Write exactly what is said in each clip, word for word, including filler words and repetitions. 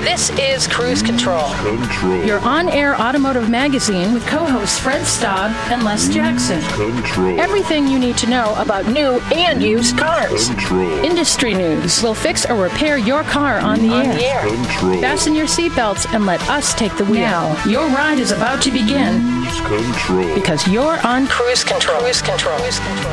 This is Cruise Control. Control. Your on-air automotive magazine with co-hosts Fred Staub and Les Jackson. Control. Everything you need to know about new and used cars. Control. Industry news. We'll fix or repair your car on the On air. the air. Control. Fasten your seatbelts and let us take the wheel. Now, your ride is about to begin Cruise Control. because you're on Cruise Control. Cruise Control. Cruise Control.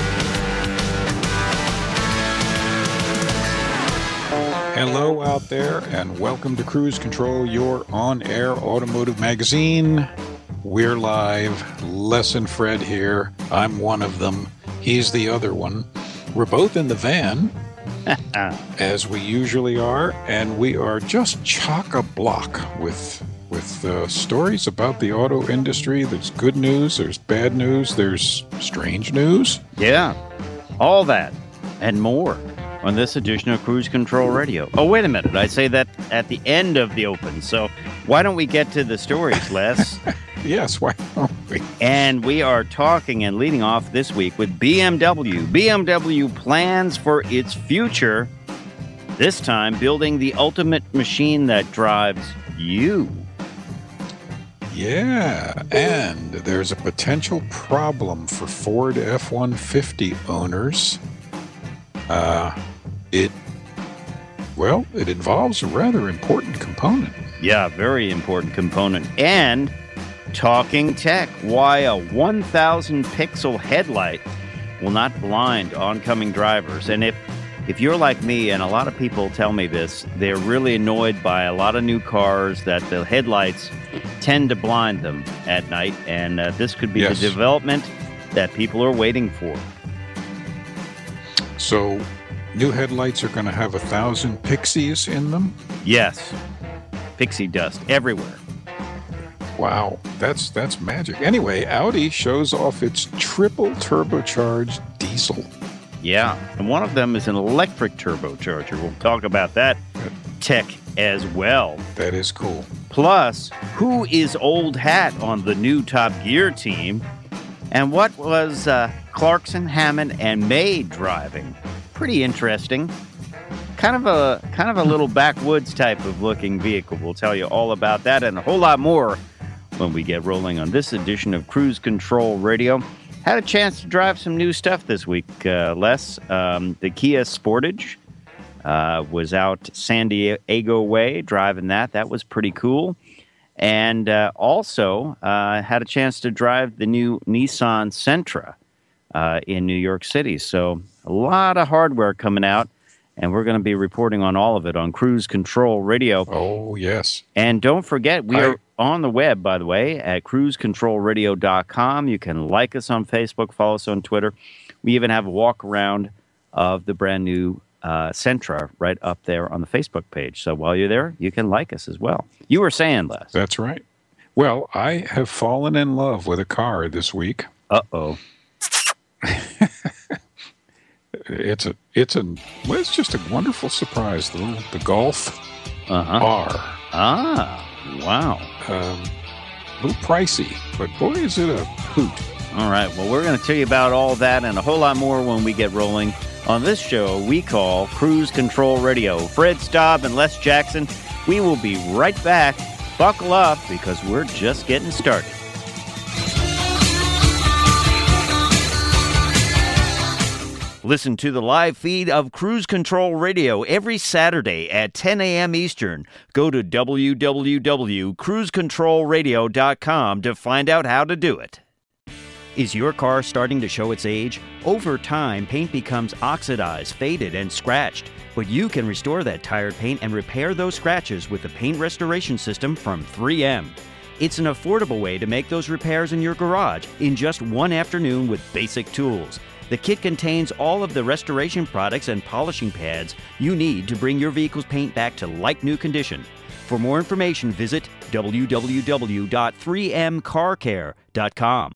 Hello out there, and welcome to Cruise Control, your on-air automotive magazine. We're live. Les and Fred here. I'm one of them. He's the other one. We're both in the van, as we usually are, and we are just chock-a-block with with uh, stories about the auto industry. There's good news, there's bad news, there's strange news. Yeah, all that and more on this edition of Cruise Control Radio. Oh, wait a minute. I say that at the end of the open. So why don't we get to the stories, Les? Yes, why don't we? And we are talking and leading off this week with B M W. B M W plans for its future, this time building the ultimate machine that drives you. Yeah, and there's a potential problem for Ford F one fifty owners. Uh, it, well, it involves a rather important component. Yeah, very important component. And talking tech, why a one thousand pixel headlight will not blind oncoming drivers. And if if you're like me, and a lot of people tell me this, they're really annoyed by a lot of new cars that the headlights tend to blind them at night. And uh, this could be Yes. the development that people are waiting for. So, new headlights are going to have a thousand pixies in them? Yes, pixie dust everywhere. Wow, that's that's magic. Anyway, Audi shows off its triple turbocharged diesel. Yeah, and one of them is an electric turbocharger. We'll talk about that tech as well. That is cool. Plus, who is old hat on the new Top Gear team? And what was uh, Clarkson, Hammond, and May driving? Pretty interesting. Kind of a kind of a little backwoods type of looking vehicle. We'll tell you all about that and a whole lot more when we get rolling on this edition of Cruise Control Radio. Had a chance to drive some new stuff this week, uh, Les. Um, the Kia Sportage uh, was out San Diego way driving that. That was pretty cool. And uh, also uh, had a chance to drive the new Nissan Sentra uh, in New York City. So a lot of hardware coming out, and we're going to be reporting on all of it on Cruise Control Radio. Oh, yes. And don't forget, we I- are on the web, by the way, at cruise control radio dot com. You can like us on Facebook, follow us on Twitter. We even have a walk around of the brand new uh, Sentra right up there on the Facebook page. So while you're there, you can like us as well. You were saying, Les. That's right. Well, I have fallen in love with a car this week. Uh-oh. It's a, it's a, well, it's just a wonderful surprise. The, little, the Golf Uh-huh. R. Ah, wow. Um, a little pricey, but boy, is it a hoot. All right, well, we're going to tell you about all that and a whole lot more when we get rolling on this show we call Cruise Control Radio. Fred Staub and Les Jackson, we will be right back. Buckle up, because we're just getting started. Listen to the live feed of Cruise Control Radio every Saturday at ten a.m. Eastern. Go to w w w dot cruise control radio dot com to find out how to do it. Is your car starting to show its age? Over time, paint becomes oxidized, faded, and scratched. But you can restore that tired paint and repair those scratches with the paint restoration system from three M. It's an affordable way to make those repairs in your garage in just one afternoon with basic tools. The kit contains all of the restoration products and polishing pads you need to bring your vehicle's paint back to like-new condition. For more information, visit w w w dot three m car care dot com.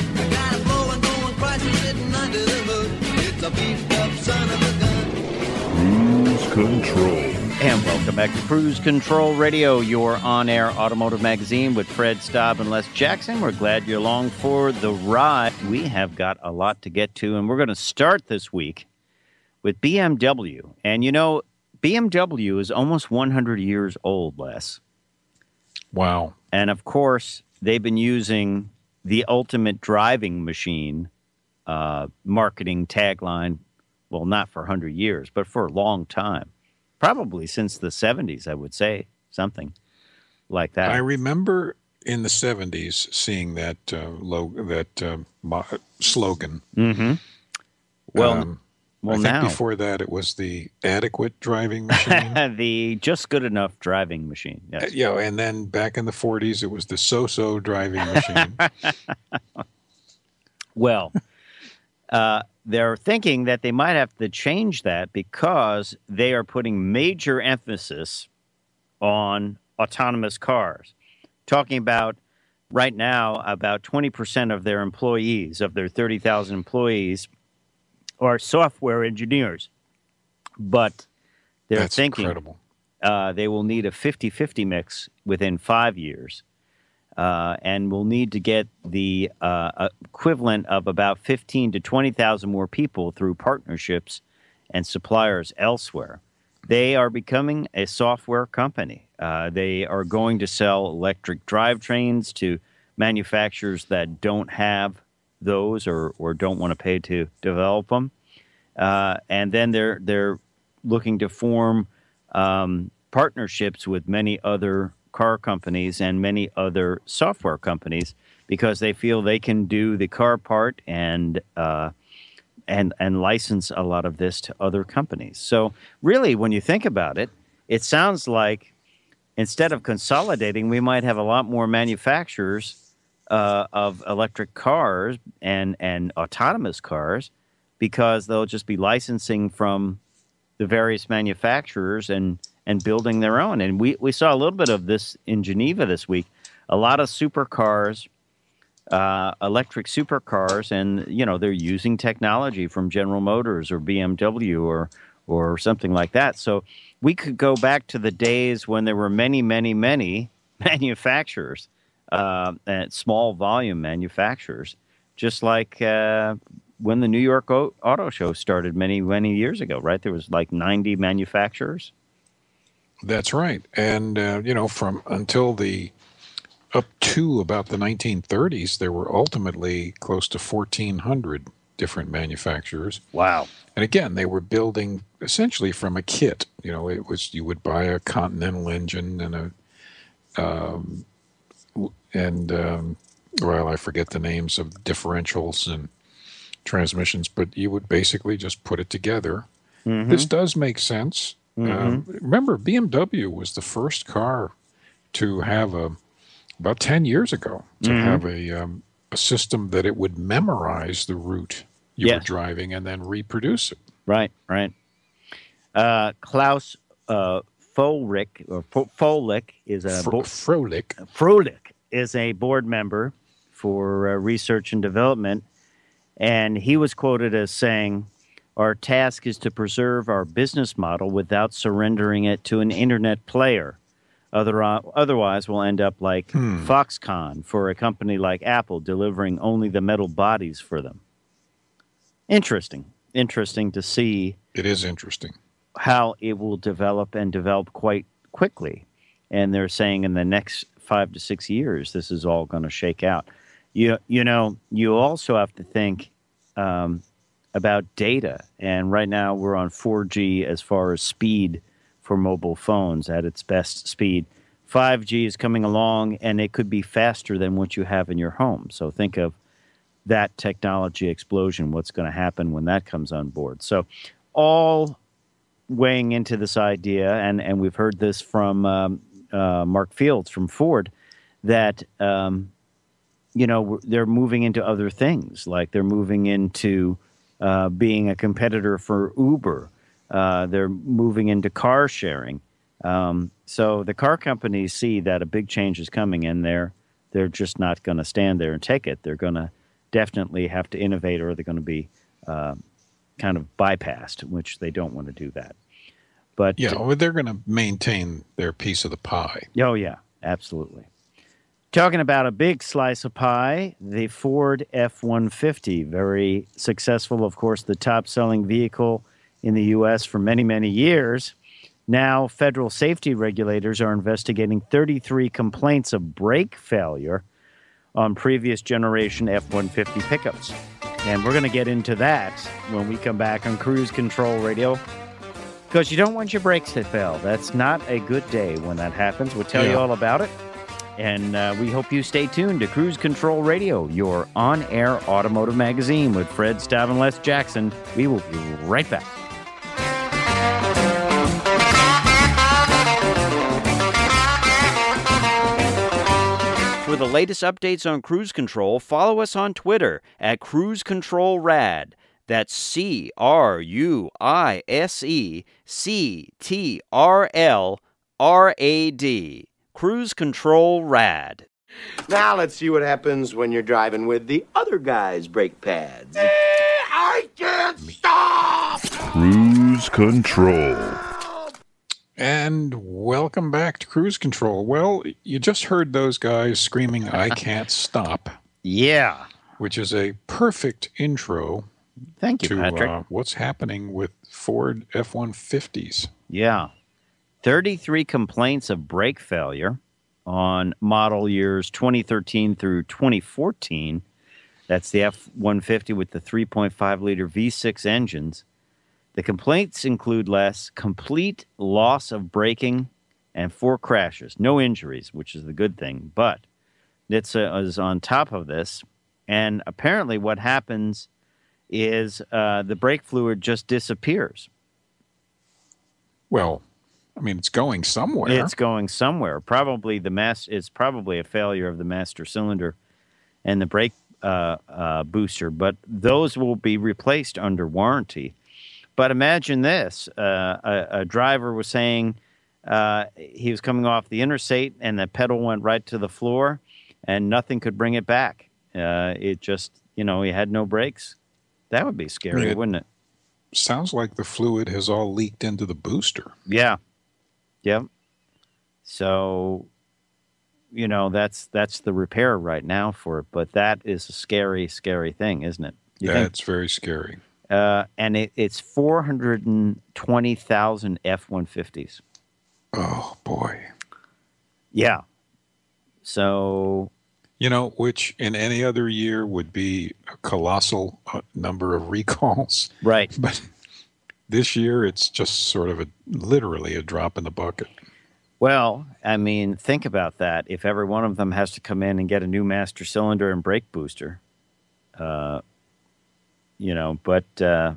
Cruise Control. And welcome back to Cruise Control Radio, your on-air automotive magazine with Fred Staub and Les Jackson. We're glad you're along for the ride. We have got a lot to get to, and we're going to start this week with B M W. And, you know, B M W is almost one hundred years old, Les. Wow. And, of course, they've been using the ultimate driving machine uh, marketing tagline, well, not for one hundred years, but for a long time. Probably since the seventies, I would say, something like that. I remember in the seventies seeing that uh, logo, that uh, mo- slogan. Mm-hmm. Well, Um, well I think now. before that it was the adequate driving machine. The just good enough driving machine. Uh, Yes. you know, and then back in the forties it was the so-so driving machine. Well, uh, they're thinking that they might have to change that because they are putting major emphasis on autonomous cars. Talking about right now, about twenty percent of their employees, of their thirty thousand employees, are software engineers. But they're That's thinking incredible. uh, they will need a fifty-fifty mix within five years. Uh, and we'll need to get the uh, equivalent of about fifteen to twenty thousand more people through partnerships and suppliers elsewhere. They are becoming a software company. Uh, they are going to sell electric drivetrains to manufacturers that don't have those or, or don't want to pay to develop them. Uh, and then they're they're looking to form um, partnerships with many other car companies and many other software companies because they feel they can do the car part and uh, and and license a lot of this to other companies. So really, when you think about it, it sounds like instead of consolidating, we might have a lot more manufacturers uh, of electric cars and and autonomous cars because they'll just be licensing from the various manufacturers and and building their own. And we, we saw a little bit of this in Geneva this week. A lot of supercars, uh, electric supercars, and, you know, they're using technology from General Motors or B M W or or something like that. So we could go back to the days when there were many, many, many manufacturers, uh, and small volume manufacturers, just like uh, when the New York o- Auto Show started many, many years ago, right? There was like ninety manufacturers. That's right. And, uh, you know, from until the up to about the nineteen thirties, there were ultimately close to fourteen hundred different manufacturers. Wow. And again, they were building essentially from a kit. You know, it was you would buy a Continental engine and a, um, and, um, well, I forget the names of differentials and transmissions, but you would basically just put it together. Mm-hmm. This does make sense. Mm-hmm. Um, remember, B M W was the first car to have a, about ten years ago, to Mm-hmm. have a, um, a system that it would memorize the route you Yes. were driving and then reproduce it. Right, right. Uh, Klaus uh, Frohlich, or Fo- Frohlich is a Fro- bo- Froelich. Frohlich is a board member for uh, research and development, and he was quoted as saying, "Our task is to preserve our business model without surrendering it to an internet player. Other, otherwise, we'll end up like Foxconn for a company like Apple, delivering only the metal bodies for them." Interesting. Interesting to see It is interesting. how it will develop and develop quite quickly. And they're saying in the next five to six years, this is all going to shake out. You, you know, you also have to think um, about data. And right now we're on four G as far as speed for mobile phones at its best speed. five G is coming along, and it could be faster than what you have in your home. So think of that technology explosion, what's going to happen when that comes on board. So all weighing into this idea, and, and we've heard this from um, uh, Mark Fields from Ford, that, um, you know, they're moving into other things, like they're moving into uh, being a competitor for Uber. Uh, they're moving into car sharing. Um, so the car companies see that a big change is coming, and they're, they're just not going to stand there and take it. They're going to definitely have to innovate, or they're going to be uh, kind of bypassed, which they don't want to do that. But Yeah, well, they're going to maintain their piece of the pie. oh yeah, absolutely. Talking about a big slice of pie, the Ford F one fifty, very successful, of course, the top-selling vehicle in the U S for many, many years. Now, federal safety regulators are investigating thirty-three complaints of brake failure on previous generation F one fifty pickups. And we're going to get into that when we come back on Cruise Control Radio. Because you don't want your brakes to fail. That's not a good day when that happens. We'll tell Yeah. you all about it. And uh, we hope you stay tuned to Cruise Control Radio, your on-air automotive magazine with Fred Staub and Les Jackson. We will be right back. For the latest updates on Cruise Control, follow us on Twitter at Cruise Control Rad. That's C R U I S E C T R L R A D. Cruise Control Rad. Now let's see what happens when you're driving with the other guy's brake pads. I can't stop! Cruise Control. And welcome back to Cruise Control. Well, you just heard those guys screaming, I can't stop, Yeah. which is a perfect intro Thank you, to Patrick. uh, what's happening with Ford F one fifties. Yeah. thirty-three complaints of brake failure on model years twenty thirteen through twenty fourteen. That's the F one fifty with the three point five liter V six engines. The complaints include less complete loss of braking and four crashes. No injuries, which is the good thing. But N H T S A is on top of this. And apparently what happens is uh, the brake fluid just disappears. Well, I mean, it's going somewhere. It's going somewhere. Probably the mass. It's probably a failure of the master cylinder and the brake uh, uh, booster. But those will be replaced under warranty. But imagine this: uh, a, a driver was saying uh, he was coming off the interstate, and the pedal went right to the floor, and nothing could bring it back. Uh, it just, you know, he had no brakes. That would be scary, I mean, it- wouldn't it? Sounds like the fluid has all leaked into the booster. Yeah. Yep. So, you know, that's that's the repair right now for it. But that is a scary, scary thing, isn't it? You think? That's very scary. Uh, and it, it's four hundred twenty thousand F one fifties. Oh, boy. Yeah. So, You know, which in any other year would be a colossal uh, number of recalls. right. But this year, it's just sort of a literally a drop in the bucket. Well, I mean, think about that. If every one of them has to come in and get a new master cylinder and brake booster, uh, you know, but uh,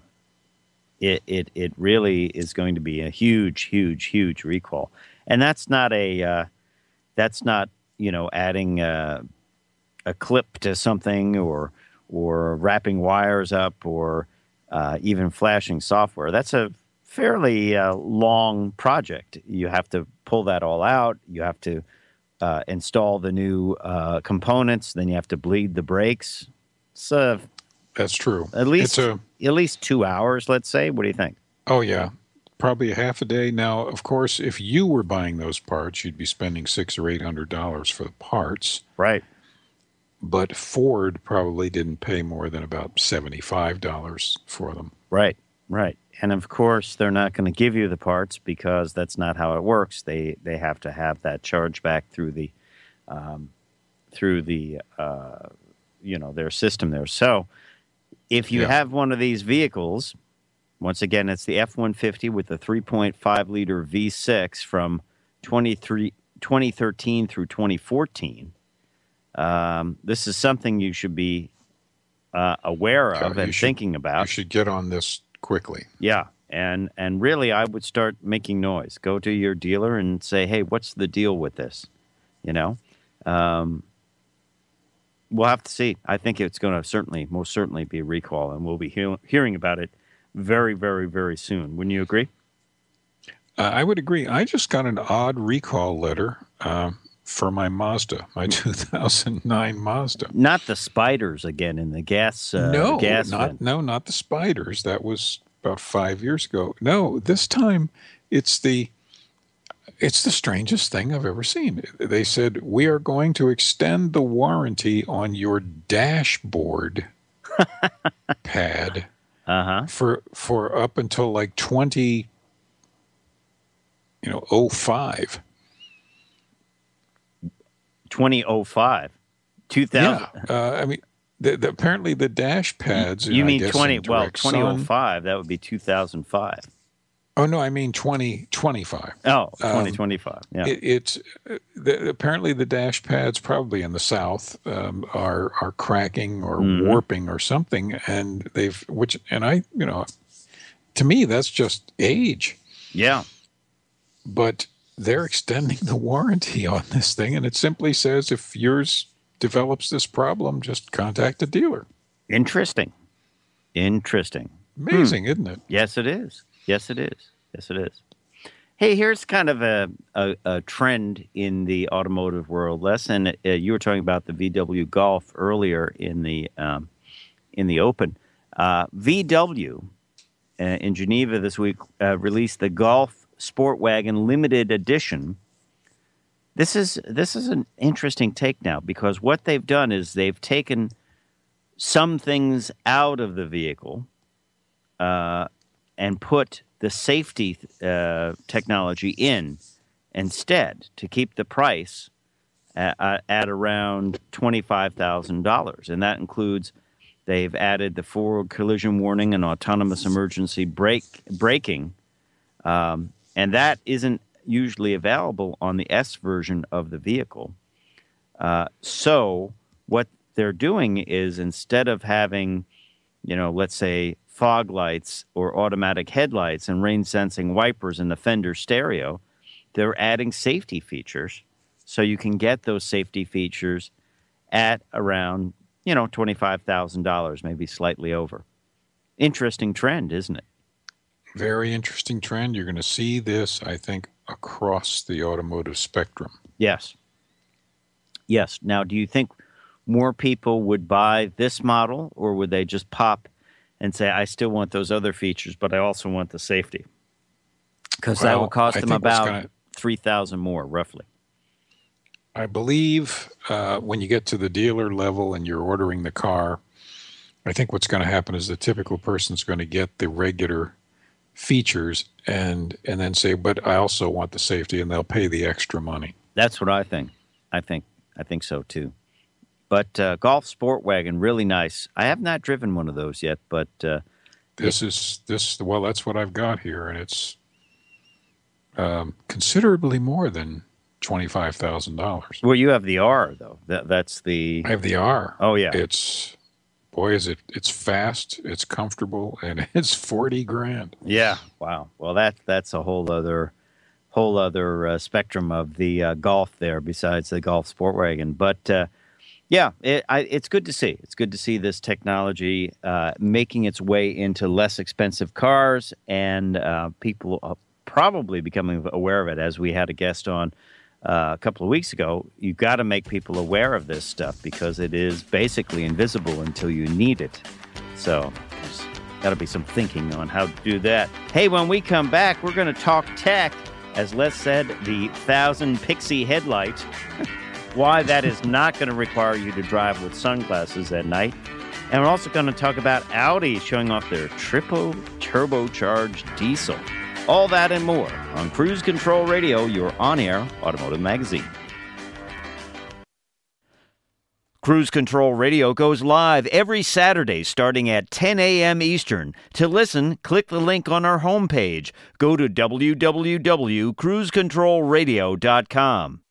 it, it it really is going to be a huge, huge, huge recall. And that's not a, uh, that's not, you know, adding uh, a clip to something or or wrapping wires up or uh, even flashing software. That's a fairly uh, long project. You have to pull that all out. You have to uh, install the new uh, components. Then you have to bleed the brakes. It's uh, That's true. at least It's a, at least two hours, let's say. What do you think? oh, yeah, probably a half a day. Now, of course, if you were buying those parts, you'd be spending six or eight hundred dollars for the parts. Right. But Ford probably didn't pay more than about seventy-five dollars for them. Right. Right. And of course, they're not going to give you the parts because that's not how it works. They they have to have that charge back through the um, through the uh, you know their system there. So if you Yeah. have one of these vehicles, once again, it's the F one fifty with the three point five liter V six from twenty thirteen through twenty fourteen. Um, this is something you should be uh, aware of Yeah, you and should- thinking about. You should get on this quickly. Yeah, and and really, I would start making noise. Go to your dealer and say, "Hey, what's the deal with this?" You know, um, we'll have to see. I think it's going to certainly, most certainly, be a recall, and we'll be he- hearing about it very, very, very soon. Wouldn't you agree? Uh, I would agree. I just got an odd recall letter uh, for my Mazda, my two thousand nine Mazda. Not the spiders again in the gas. Uh, no, gas not vent. no, not the spiders. That was about five years ago. No, this time it's the it's the strangest thing I've ever seen. They said we are going to extend the warranty on your dashboard pad Uh huh. for for up until like twenty you know, oh five. twenty oh five. two thousand. Yeah. Uh, I mean, the, the, apparently the dash pads. You I mean guess, twenty? in Well, direct twenty oh sun- five. That would be two thousand five. Oh no, I mean twenty twenty-five. Oh, Um, twenty twenty-five. Yeah. It, it's uh, the, apparently the dash pads, probably in the South, um, are are cracking or Mhm. warping or something, and they've which and I you know, to me that's just age. yeah. But they're extending the warranty on this thing, and it simply says if yours develops this problem, just contact a dealer. Interesting. Interesting. Amazing, isn't it? Yes, it is. Yes, it is. Yes, it is. Hey, here's kind of a, a, a trend in the automotive world, Les. And uh, you were talking about the V W Golf earlier in the um, in the Open. Uh, V W uh, in Geneva this week uh, released the Golf Sportwagon Limited Edition. This is this is an interesting take now, because what they've done is they've taken some things out of the vehicle uh, and put the safety uh, technology in instead to keep the price at, at around twenty-five thousand dollars. And that includes, they've added the forward collision warning and autonomous emergency brake braking. Um, and that isn't usually available on the S version of the vehicle. Uh, so what they're doing is, instead of having, you know, let's say fog lights or automatic headlights and rain sensing wipers in the fender stereo, they're adding safety features. So you can get those safety features at around, you know, twenty-five thousand dollars, maybe slightly over. Interesting trend, isn't it? Very interesting trend. You're going to see this, I think, across the automotive spectrum. Yes. Yes. Now, do you think more people would buy this model, or would they just pop and say, I still want those other features, but I also want the safety? Because that Well, would cost I them think what's about gonna- three thousand more, roughly. I believe uh, when you get to the dealer level and you're ordering the car, I think what's going to happen is the typical person's going to get the regular features and and then say, but I also want the safety, and they'll pay the extra money. That's what I think. I think I think so too. But uh, Golf Sportwagon, really nice. I have not driven one of those yet, but uh, This is this well, that's what I've got here, and it's um, considerably more than twenty-five thousand dollars. well, you have the R though. That that's the I have the R. oh yeah. It's boy, is it it's fast, it's comfortable, and it's forty grand. Yeah. Wow. Well, that that's a whole other whole other uh, spectrum of the uh, Golf there, besides the Golf Sportwagon. But uh, yeah, it, I, it's good to see. It's good to see this technology uh, making its way into less expensive cars, and uh, people are probably becoming aware of it. As we had a guest on uh, a couple of weeks ago, you've got to make people aware of this stuff, because it is basically invisible until you need it. So there's got to be some thinking on how to do that. Hey, when we come back, we're going to talk tech. As Les said, the thousand pixie headlight. Why that is not going to require you to drive with sunglasses at night. And we're also going to talk about Audi showing off their triple turbocharged diesel. All that and more on Cruise Control Radio, your on-air automotive magazine. Cruise Control Radio goes live every Saturday starting at ten a.m. Eastern. To listen, click the link on our homepage. Go to w w w dot cruise control radio dot com.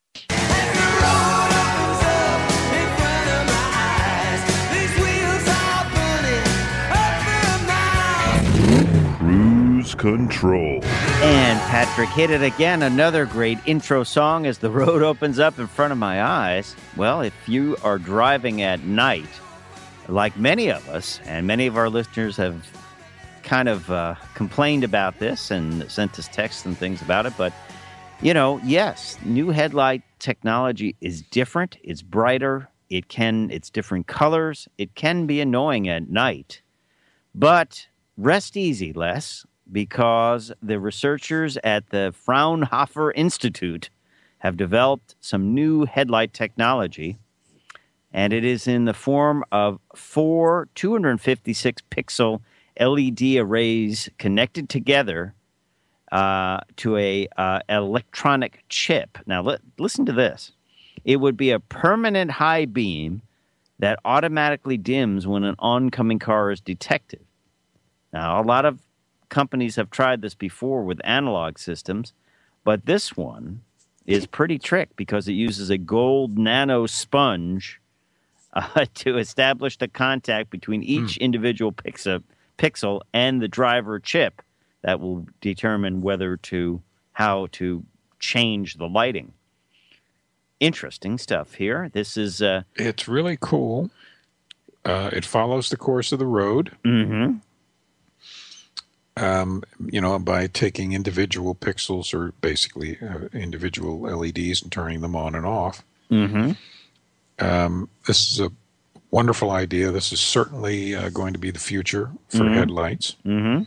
Cruise Control. And Patrick hit it again. Another great intro song as the road opens up in front of my eyes. Well, if you are driving at night, like many of us, and many of our listeners have kind of uh, complained about this and sent us texts and things about it, but, you know, yes, new headlight technology is different. It's brighter. It can, it's different colors. It can be annoying at night. But rest easy, Les, because the researchers at the Fraunhofer Institute have developed some new headlight technology, and it is in the form of four two hundred fifty-six pixel L E D arrays connected together uh, to a uh, electronic chip. Now, li- listen to this. It would be a permanent high beam that automatically dims when an oncoming car is detected. Now, a lot of companies have tried this before with analog systems, but this one is pretty trick because it uses a gold nano sponge uh, to establish the contact between each mm. individual pixel, pixel and the driver chip that will determine whether to, how to change the lighting. Interesting stuff here. This is... Uh, it's really cool. Uh, it follows the course of the road. Mm-hmm. Um, you know, by taking individual pixels or basically uh, individual L E Ds and turning them on and off. Mm-hmm. Um, this is a wonderful idea. This is certainly uh, going to be the future for mm-hmm. headlights. Mm-hmm.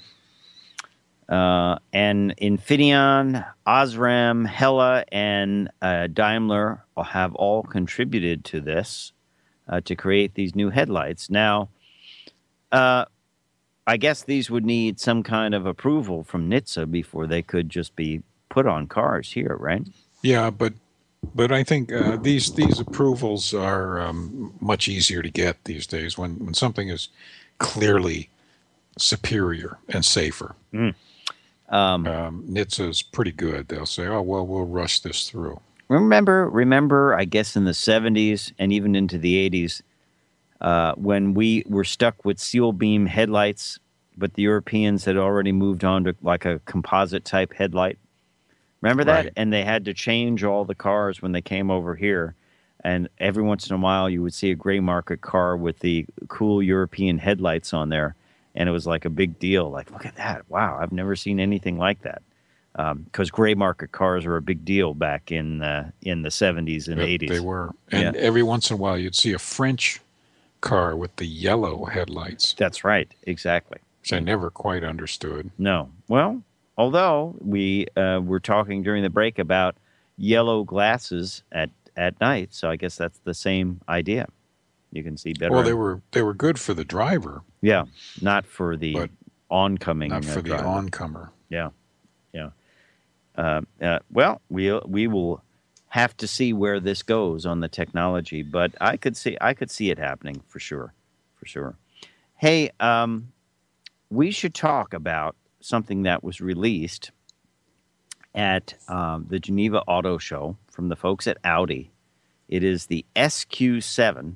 Uh, and Infineon, Osram, Hella, and uh, Daimler have all contributed to this uh, to create these new headlights. Now, uh, I guess these would need some kind of approval from N H T S A before they could just be put on cars here, right? Yeah, but but I think uh, these these approvals are um, much easier to get these days when, when something is clearly superior and safer. Mm. Um, um, N H T S A is pretty good. They'll say, "Oh well, we'll rush this through." Remember, remember, I guess in the seventies and even into the eighties. Uh, when we were stuck with seal beam headlights, but the Europeans had already moved on to like a composite type headlight. Remember that? Right. And they had to change all the cars when they came over here. And every once in a while you would see a gray market car with the cool European headlights on there. And it was like a big deal. Like, look at that. Wow, I've never seen anything like that. Because um, gray market cars were a big deal back in, uh, in the seventies and Yep, eighties. They were. And yeah. every once in a while you'd see a French car with the yellow headlights. That's right, exactly. Which I never quite understood. No. Well, although we uh, were talking during the break about yellow glasses at, at night, so I guess that's the same idea. You can see better. Well, they were they were good for the driver. Yeah, not for the but oncoming. Not for uh, the driver. oncomer. Yeah, yeah. Uh, uh, well, we we will have to see where this goes on the technology, but I could see I could see it happening for sure, for sure. Hey, um, we should talk about something that was released at um, the Geneva Auto Show from the folks at Audi. It is the S Q seven,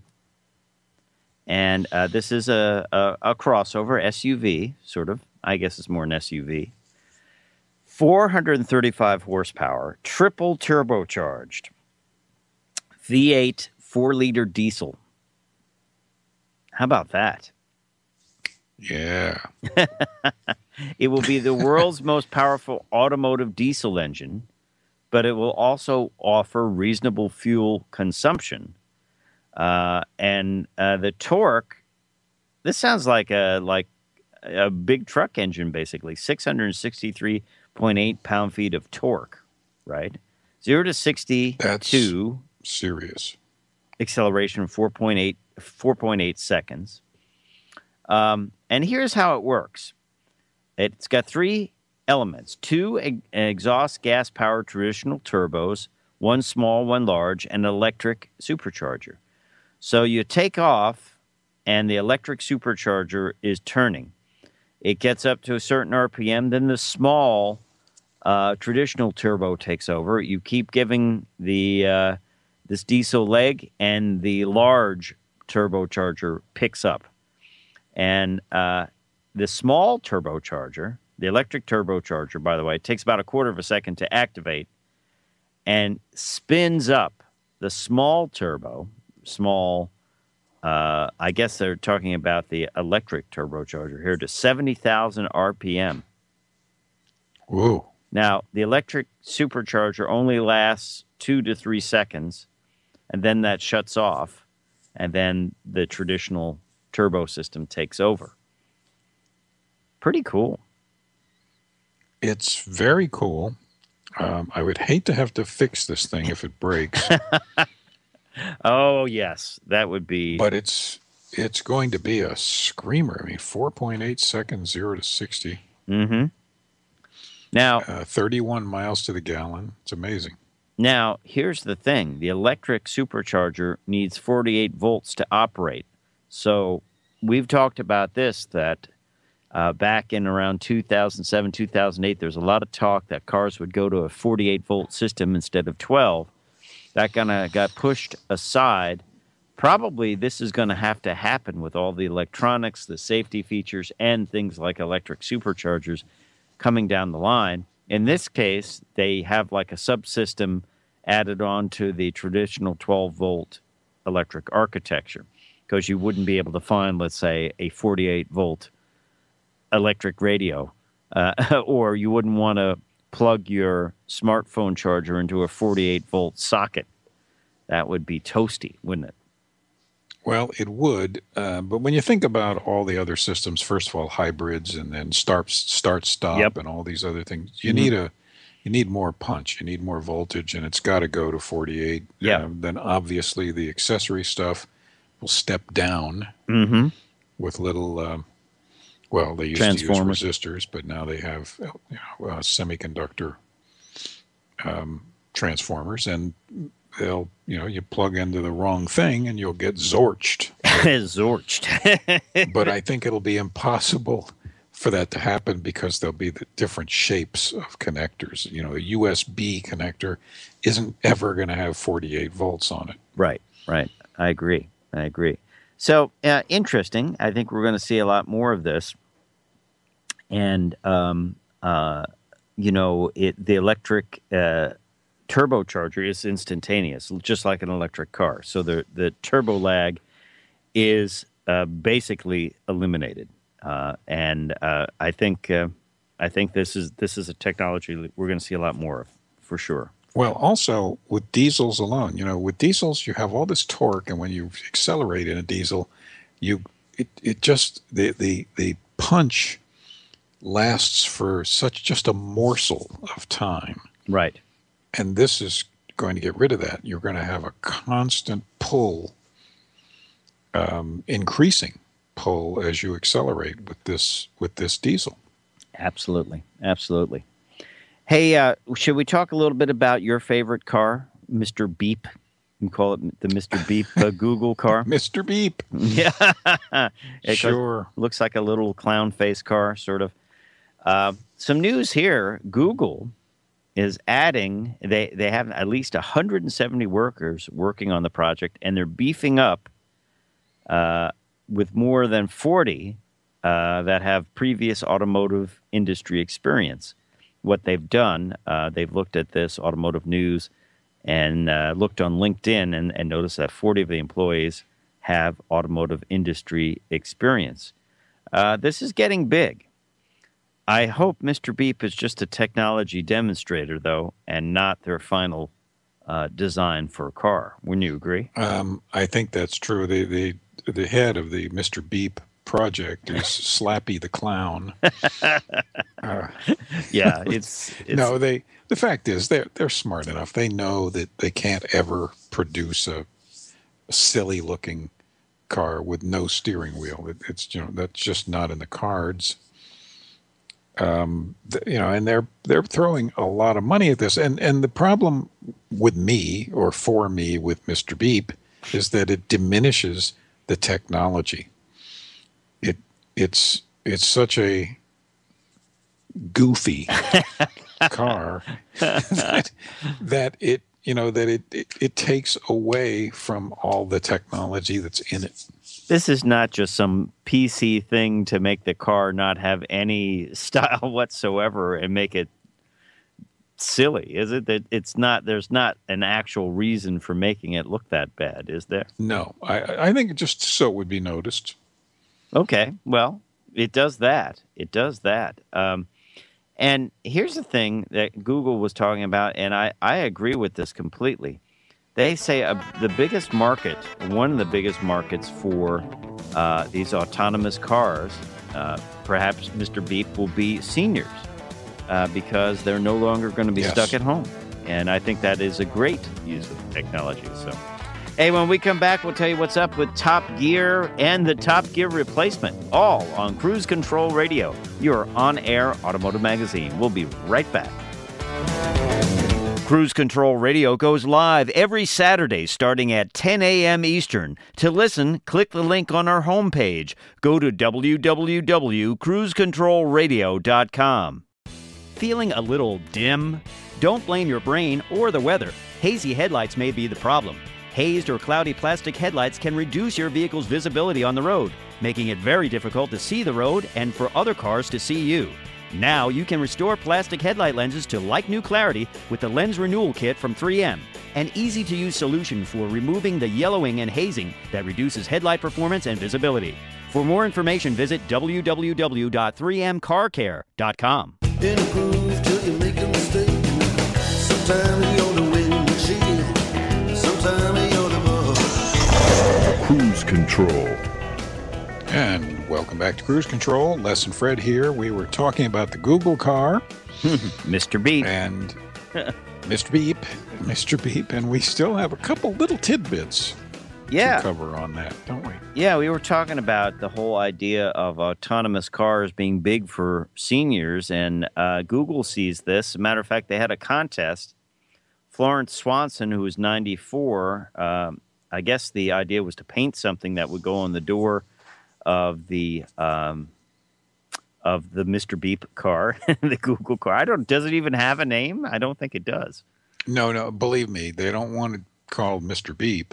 and uh, this is a, a, a crossover S U V, sort of. I guess it's more an S U V. four hundred thirty-five horsepower, triple turbocharged, V eight four-liter diesel. How about that? Yeah. It will be the world's most powerful automotive diesel engine, but it will also offer reasonable fuel consumption. Uh, and uh, the torque, this sounds like a like a big truck engine, basically. six hundred sixty-three point eight pound-feet of torque, right? zero to sixty That's to serious. Acceleration four point eight, four point eight seconds. Um, and here's how it works. It's got three elements. Two e- exhaust gas-powered traditional turbos, one small, one large, and an electric supercharger. So you take off, and the electric supercharger is turning. It gets up to a certain R P M, then the small uh, traditional turbo takes over. You keep giving the uh, this diesel leg, and the large turbocharger picks up. And uh, the small turbocharger, the electric turbocharger, by the way, it takes about a quarter of a second to activate and spins up the small turbo, small, uh, I guess they're talking about the electric turbocharger here, to seventy thousand R P M. Whoa. Now, the electric supercharger only lasts two to three seconds, and then that shuts off, and then the traditional turbo system takes over. Pretty cool. It's very cool. Um, I would hate to have to fix this thing if it breaks. Oh, yes. That would be... But it's it's going to be a screamer. I mean, four point eight seconds, zero to sixty. Mm-hmm. Now, uh, thirty-one miles to the gallon. It's amazing. Now, here's the thing. The electric supercharger needs forty-eight volts to operate. So we've talked about this, that uh, back in around two thousand seven, two thousand eight, there's a lot of talk that cars would go to a forty-eight volt system instead of twelve. That kind of got pushed aside. Probably this is going to have to happen with all the electronics, the safety features, and things like electric superchargers coming down the line. In this case, they have like a subsystem added on to the traditional twelve volt electric architecture, because you wouldn't be able to find, let's say, a forty-eight volt electric radio, uh, or you wouldn't want to plug your smartphone charger into a forty-eight volt socket. That would be toasty, wouldn't it? Well, it would, uh, but when you think about all the other systems, first of all, hybrids, and then start, start, stop, Yep. and all these other things, you Mm-hmm. need a, you need more punch, you need more voltage, and it's got to go to forty-eight. Yeah. Um, then obviously the accessory stuff will step down Mm-hmm. with little, um, well, they used Transformers. to use resistors, but now they have uh, you know, uh, semiconductor um, transformers, and they'll, you know, you plug into the wrong thing and you'll get zorched. Zorched. But I think it'll be impossible for that to happen because there'll be the different shapes of connectors. You know, a U S B connector isn't ever going to have forty-eight volts on it. Right, right. I agree. I agree. So, uh, interesting. I think we're going to see a lot more of this. And, um, uh, you know, it, the electric uh, turbocharger is instantaneous, just like an electric car. So the, the turbo lag is uh, basically eliminated. Uh, and uh, I think uh, I think this is this is a technology that we're going to see a lot more of, for sure. Well, also with diesels alone, you know, with diesels you have all this torque, and when you accelerate in a diesel, you it, it just the, the the punch lasts for such just a morsel of time. Right. And this is going to get rid of that. You're going to have a constant pull, um, increasing pull as you accelerate with this with this diesel. Absolutely. Absolutely. Hey, uh, should we talk a little bit about your favorite car, Mister Beep? You call it the Mister Beep uh, Google car? Mister Beep. Yeah. It Sure. looks like a little clown face car, sort of. Uh, some news here. Google is adding, they, they have at least one hundred seventy workers working on the project, and they're beefing up uh, with more than forty uh, that have previous automotive industry experience. What they've done, uh, they've looked at this automotive news and uh, looked on LinkedIn and, and noticed that forty of the employees have automotive industry experience. Uh, this is getting big. I hope Mister Beep is just a technology demonstrator, though, and not their final uh, design for a car. Wouldn't you agree? Um, I think that's true. The, the, the head of the Mister Beep project is Slappy the Clown. Uh, Yeah, it's, it's no, they. The fact is, they're they're smart enough. They know that they can't ever produce a, a silly-looking car with no steering wheel. It, it's you know that's just not in the cards. Um, th- you know, and they're they're throwing a lot of money at this. And and the problem with me or for me with Mister Beep is that it diminishes the technology. It it's it's such a goofy car that, that it you know that it, it it takes away from all the technology that's in it. This is not just some P C thing to make the car not have any style whatsoever and make it silly, is it? That it's not. There's not an actual reason for making it look that bad, is there? No, I I think just so it would be noticed. Okay, well, it does that. It does that. Um, and here's the thing that Google was talking about, and I, I agree with this completely. They say uh, the biggest market, one of the biggest markets for uh, these autonomous cars, uh, perhaps Mister Beep, will be seniors uh, because they're no longer going to be Yes. stuck at home. And I think that is a great use of technology. So Hey, when we come back, we'll tell you what's up with Top Gear and the Top Gear replacement, all on Cruise Control Radio, your on-air automotive magazine. We'll be right back. Cruise Control Radio goes live every Saturday starting at ten a.m. Eastern. To listen, click the link on our homepage. Go to w w w dot cruise control radio dot com. Feeling a little dim? Don't blame your brain or the weather. Hazy headlights may be the problem. Hazed or cloudy plastic headlights can reduce your vehicle's visibility on the road, making it very difficult to see the road and for other cars to see you. Now you can restore plastic headlight lenses to like-new clarity with the Lens Renewal Kit from three M, an easy-to-use solution for removing the yellowing and hazing that reduces headlight performance and visibility. For more information, visit w w w dot three m car care dot com. Improve till you make a mistake. Sometimes you're the windshield, sometimes you're the mud. Cruise Control. And welcome back to Cruise Control. Les and Fred here. We were talking about the Google car. Mister Beep. And Mister Beep. Mister Beep. And we still have a couple little tidbits yeah. to cover on that, don't we? Yeah, we were talking about the whole idea of autonomous cars being big for seniors, and uh, Google sees this. As a matter of fact, they had a contest. Florence Swanson, who was ninety-four, um, I guess the idea was to paint something that would go on the door of the um, of the Mister Beep car, the Google car. I don't. Does it even have a name? I don't think it does. No, no. Believe me, they don't want it called Mister Beep.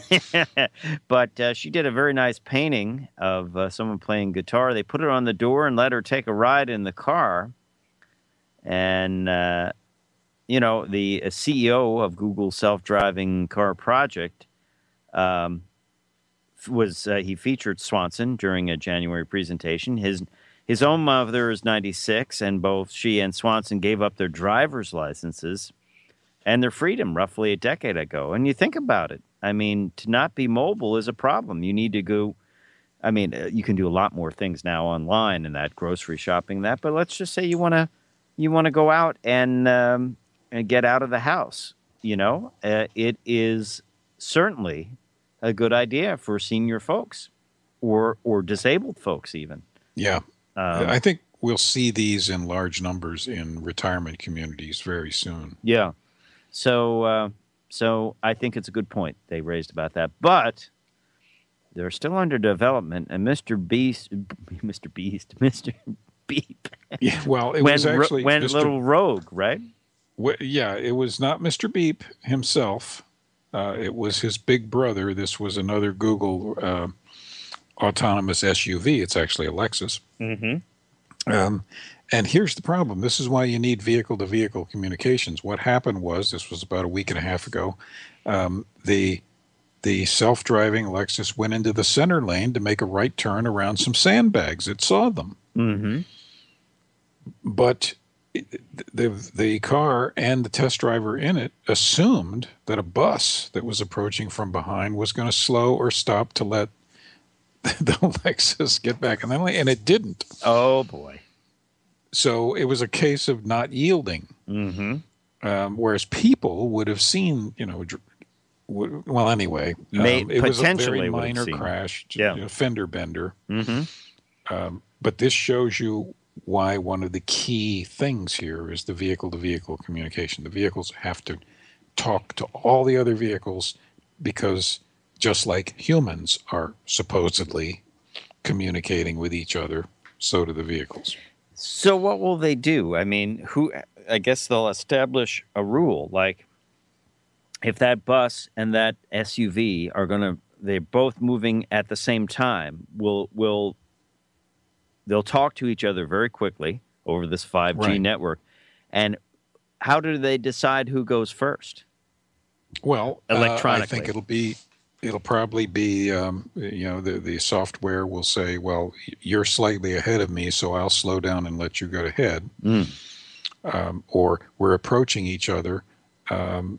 But uh, she did a very nice painting of uh, someone playing guitar. They put it on the door and let her take a ride in the car. And uh, you know, the uh, C E O of Google's self-driving car project. Um, was uh, he featured Swanson during a January presentation. His his own mother is ninety-six, and both she and Swanson gave up their driver's licenses and their freedom roughly a decade ago. And you think about it. I mean, to not be mobile is a problem. You need to go. I mean, uh, you can do a lot more things now online and that, grocery shopping, that. But let's just say you want to you want to go out and um, and get out of the house. You know, uh, it is certainly a good idea for senior folks or or disabled folks even. Yeah. Um, I think we'll see these in large numbers in retirement communities very soon. Yeah. So uh, so I think it's a good point they raised about that. But they're still under development, and Mister Beast, Mister Beast, Mister Beep. Yeah, well, it went, was actually went Mister little rogue, right? W- yeah, it was not Mister Beep himself. Uh, it was his big brother. This was another Google uh, autonomous S U V. It's actually a Lexus. Mm-hmm. Um, and here's the problem. This is why you need vehicle-to-vehicle communications. What happened was, this was about a week and a half ago, um, the the self-driving Lexus went into the center lane to make a right turn around some sandbags. It saw them. Mm-hmm. But the the car and the test driver in it assumed that a bus that was approaching from behind was going to slow or stop to let the Lexus get back in the lane, and it didn't. Oh, boy. So it was a case of not yielding. Mm-hmm. Um, whereas people would have seen, you know, dr- w- well, anyway, um, May, it was a very would have minor seen. crash, Yeah. you know, fender bender. Mm-hmm. Um, but this shows you why one of the key things here is the vehicle-to-vehicle communication. The vehicles have to talk to all the other vehicles because just like humans are supposedly communicating with each other, so do the vehicles. So what will they do? I mean, who? I guess they'll establish a rule, like if that bus and that S U V are going to, they're both moving at the same time, will will they'll talk to each other very quickly over this five G Right. network. And how do they decide who goes first? Well, Electronically. Uh, I think it'll be, it'll probably be, um, you know, the, the software will say, well, you're slightly ahead of me, so I'll slow down and let you go ahead. Mm. Um, or we're approaching each other, um,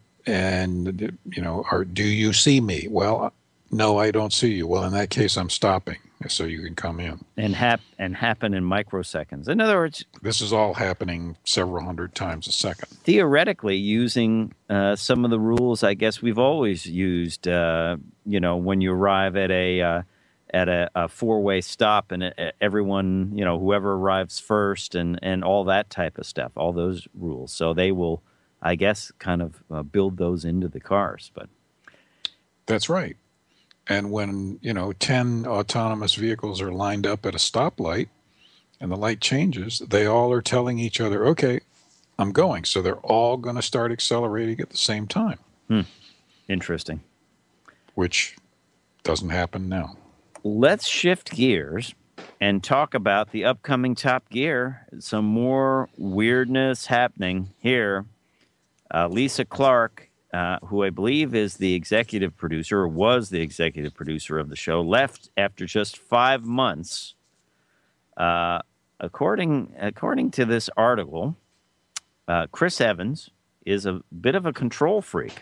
and, you know, are, do you see me? Well, no, I don't see you. Well, in that case, I'm stopping. so you can come in. And hap- and happen in microseconds. In other words, This is all happening several hundred times a second. theoretically, using uh, some of the rules, I guess we've always used. Uh, you know, when you arrive at a uh, at a, a four-way stop, and uh, everyone, you know, whoever arrives first, and and all that type of stuff, all those rules. So they will, I guess, kind of uh, build those into the cars. But That's right. And when, you know, ten autonomous vehicles are lined up at a stoplight and the light changes, they all are telling each other, okay, I'm going. So they're all going to start accelerating at the same time, interesting. which doesn't happen now. Let's shift gears and talk about the upcoming Top Gear. Some more weirdness happening here. Uh, Lisa Clark, uh, who I believe is the executive producer, or was the executive producer of the show, left after just five months. Uh, according according to this article, uh, Chris Evans is a bit of a control freak.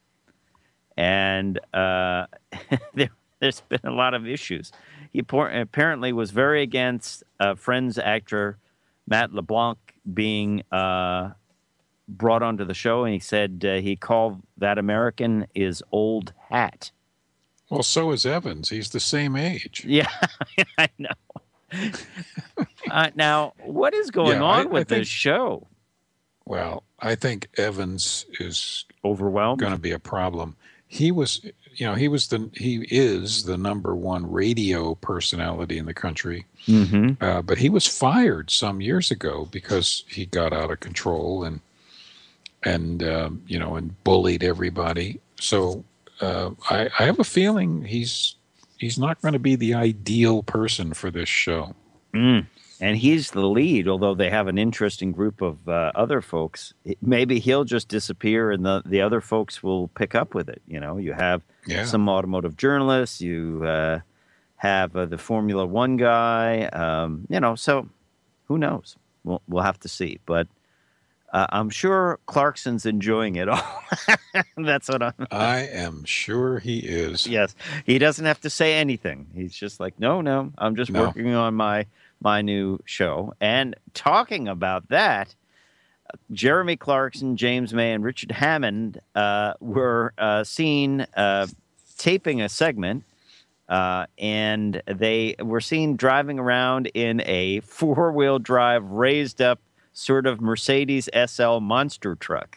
And uh, there, there's been a lot of issues. He por- apparently was very against uh, Friends actor Matt LeBlanc being uh, brought onto the show, and he said uh, he called that American is old hat. Well, so is Evans. He's the same age. Yeah, I know. uh, now, what is going Yeah, on I- with I think- this show? Well, I think Evans is Overwhelmed? going to be a problem. He was, you know, he was the, he is the number one radio personality in the country. Mm-hmm. Uh, but he was fired some years ago because he got out of control and, and, um, you know, and bullied everybody. So uh, I, I have a feeling he's, he's not going to be the ideal person for this show. Mm. And he's the lead, although they have an interesting group of uh, other folks. Maybe he'll just disappear and the, the other folks will pick up with it. You know, you have Yeah. some automotive journalists, you uh, have uh, the Formula One guy, um, you know, so who knows? We'll, we'll have to see. But uh, I'm sure Clarkson's enjoying it all. That's what I'm... I am sure he is. Yes, he doesn't have to say anything. He's just like, no, no, I'm just No. working on my my new show. And talking about that, Jeremy Clarkson, James May, and Richard Hammond uh, were uh, seen uh, taping a segment, uh, and they were seen driving around in a four-wheel drive, raised-up sort of Mercedes S L monster truck.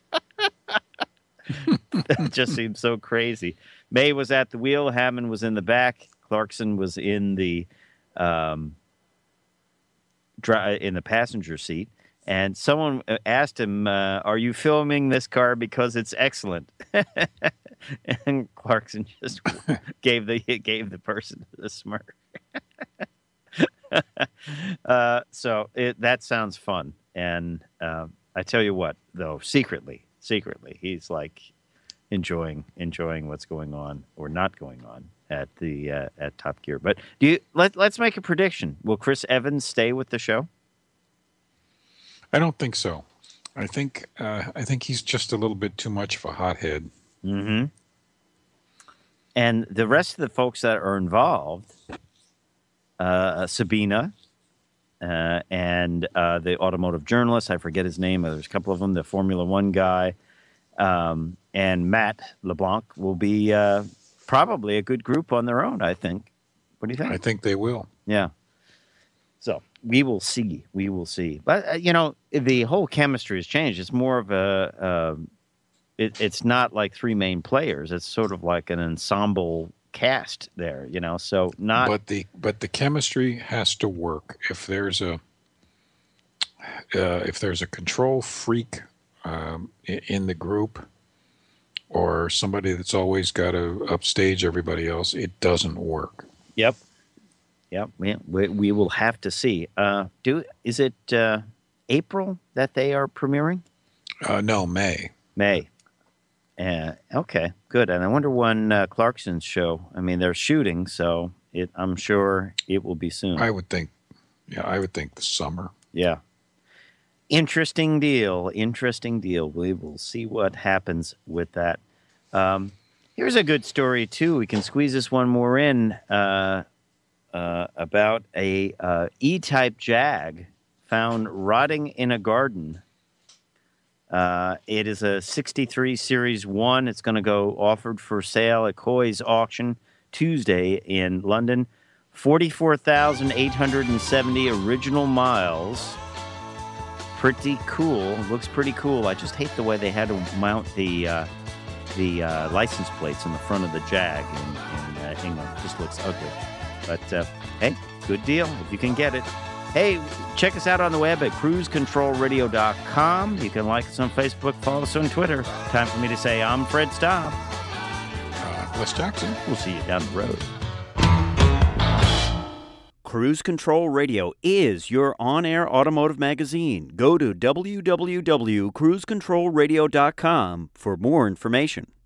That just seems so crazy. May was at the wheel. Hammond was in the back. Clarkson was in the um, dri- in the passenger seat. And someone asked him, uh, "Are you filming this car because it's excellent?" And Clarkson just gave the gave the person the smirk. uh, so it, that sounds fun. And uh, I tell you what, though, secretly, secretly, he's like enjoying enjoying what's going on or not going on at the uh, at Top Gear. But do you let let's make a prediction. Will Chris Evans stay with the show? I don't think so. I think uh, I think he's just a little bit too much of a hothead. Mm-hmm. And the rest of the folks that are involved, uh, Sabina, uh, and uh, the automotive journalist, I forget his name. There's a couple of them. The Formula One guy, um, and Matt LeBlanc will be uh, probably a good group on their own, I think. What do you think? I think they will. Yeah. So we will see. We will see. But, uh, you know, the whole chemistry has changed. It's more of a, uh, it, it's not like three main players. It's sort of like an ensemble cast there, you know, so not. But the but the chemistry has to work. If there's a uh, if there's a control freak um, in, in the group, or somebody that's always got to upstage everybody else, it doesn't work. Yep. Yep. We, we, we will have to see. Uh, do Is it uh, April that they are premiering? Uh, no, May. May. Uh, okay, good. And I wonder when uh, Clarkson's show. I mean, they're shooting, so it, I'm sure it will be soon. I would think. Yeah, I would think the summer. Yeah. Interesting deal. Interesting deal. We will see what happens with that. Um, here's a good story, too. We can squeeze this one more in. Uh, uh, about a uh, E-Type Jag found rotting in a garden. Uh, it is a sixty-three Series one. It's going to go offered for sale at Coy's auction Tuesday in London. forty-four thousand eight hundred seventy original miles. Pretty cool. Looks pretty cool. I just hate the way they had to mount the uh, the uh, license plates on the front of the Jag in, in uh, England. It just looks ugly. But, uh, hey, good deal if you can get it. Hey, check us out on the web at cruise control radio dot com. You can like us on Facebook, follow us on Twitter. Time for me to say I'm Fred Staub. Uh, Les Jackson. We'll see you down the road. Cruise Control Radio is your on-air automotive magazine. Go to w w w dot cruise control radio dot com for more information.